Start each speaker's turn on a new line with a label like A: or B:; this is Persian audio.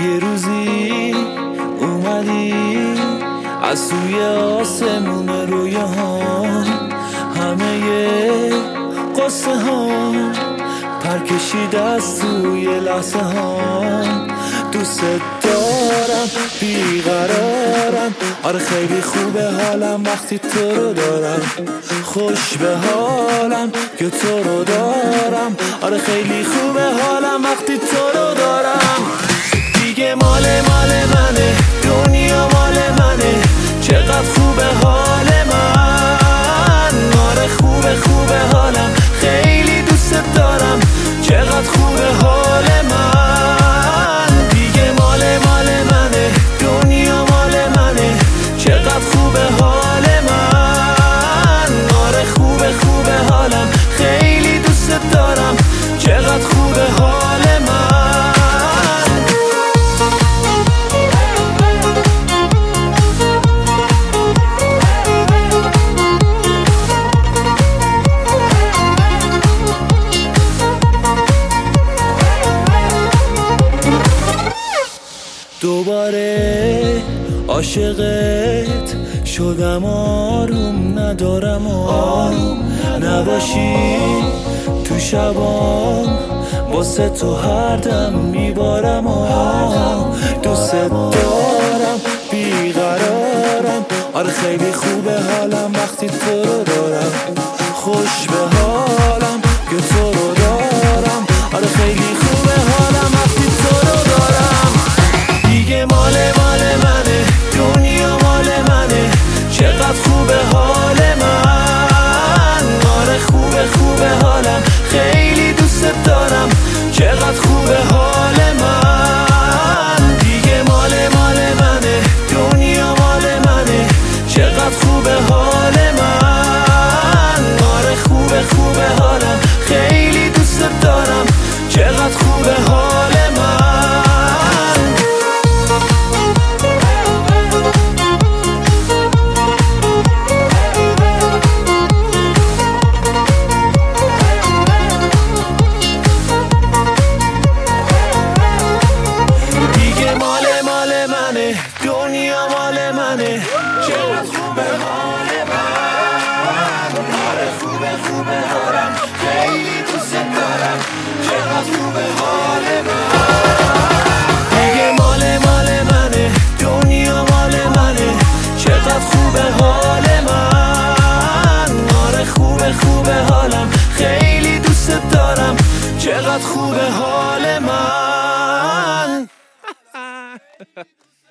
A: یه روزی اومدی از سوی آسمون رویاهام، همه قصه هام پر کشید از توی لحظه هام. دوست دارم بیقرارم، آره خیلی خوبه حالم وقتی تو رو دارم. خوش به حالم که تو رو دارم، آره خیلی خوبه حالم وقتی تو رو دارم. دیگه مال منه، دنیا مال منه، چقدر خوبه حال من. آره خوبه حالم، خیلی دوست دارم، چقدر خوبه حال من. دیگه مال منه، دنیا مال منه، چقدر خوبه حال من. آره خوبه حالم، خیلی دوست دارم، چقدر خوبه حال من. دوباره عاشقت شدم، آروم ندارم، آروم نباشی تو شبام، واسه تو هر دم میبارم. دوست دارم بیقرارم، آره خیلی خوبه حالم وقتی تو رو دارم. خوش به حالم که تو رو دارم، آره خیلی خوبه حالم وقتی تو رو دارم. دیگه مال منه، دنیا مال منه، چقدر خوبه حال من. آره خوبه حالم، خیلی دوست دارم، چقدر خوبه حال من. دیگه مال منه، دنیا مال منه، چقدر خوبه حال من. آره خوبه حالم، خیلی دوست دارم، چقدر خوبه حال من. دنیا مال منه، چقدر خوبه حال من. آره خوبه حالم، خیلی دوست دارم، چقدر خوبه حال من. دیگه مال منه، دنیا مال منه، چقدر خوبه حال من. آره خوبه حالم، خیلی دوست دارم، چقدر خوبه حال من.